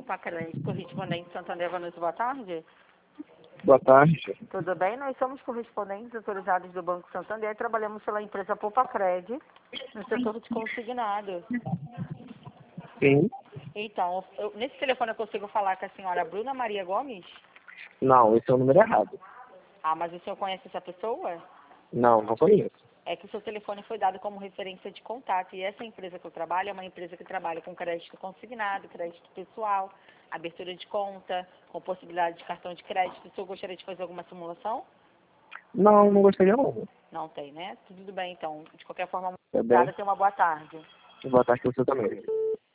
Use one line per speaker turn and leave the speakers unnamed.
Pacaraí, correspondente Santander, Vanessa, boa tarde.
Boa tarde.
Tudo bem? Nós somos correspondentes autorizados do Banco Santander, trabalhamos pela empresa Poupa-Cred, no setor de consignado.
Sim.
Então, nesse telefone eu consigo falar com a senhora Bruna Maria Gomes?
Não, esse é o número errado.
Ah, mas o senhor conhece essa pessoa?
Não, não conheço.
É que o seu telefone foi dado como referência de contato e essa empresa que eu trabalho é uma empresa que trabalha com crédito consignado, crédito pessoal, abertura de conta, com possibilidade de cartão de crédito. O senhor gostaria de fazer alguma simulação?
Não, não gostaria não.
Não tem, né? Tudo bem, então. De qualquer forma, muito
Tá bem?
obrigada. Tenha uma boa tarde.
Boa tarde para você também.